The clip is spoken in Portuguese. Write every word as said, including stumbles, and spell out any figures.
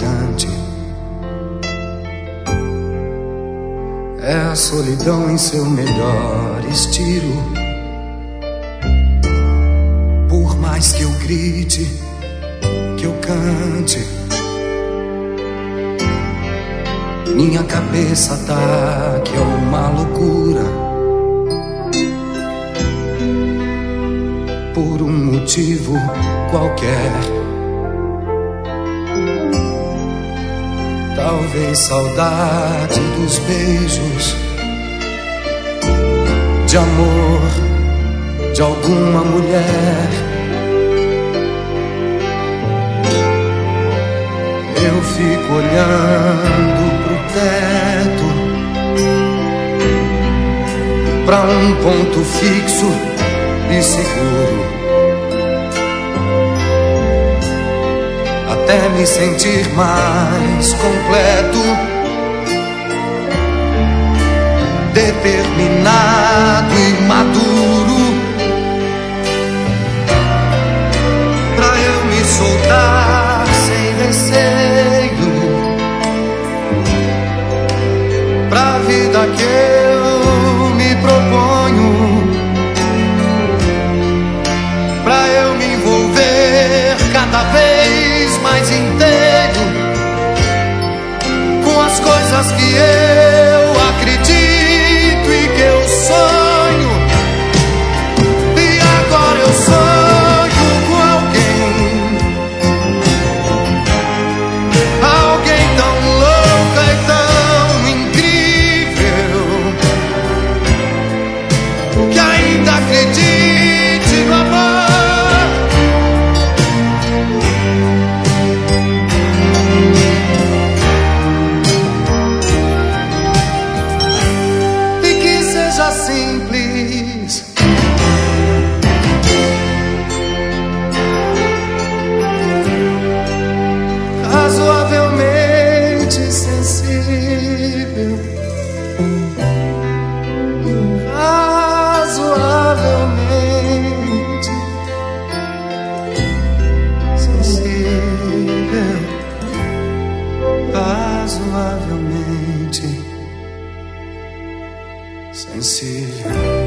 elegante. É a solidão em seu melhor estilo. Por mais que eu grite, que eu cante, minha cabeça tá que é uma loucura. Por um motivo qualquer, talvez saudade dos beijos, de amor de alguma mulher. Eu fico olhando pro teto, pra um ponto fixo e seguro, até me sentir mais completo, determinado e maduro, pra eu me soltar sem receio, pra vida que eu me proponho, pra eu me envolver cada vez mais inteiro com as coisas que eu acredito e que eu sonho. E agora eu sonho com alguém, alguém tão louca e tão incrível, que ainda acredite no amor. Simples, razoavelmente sensível, razoavelmente sensível, razoavelmente sensível.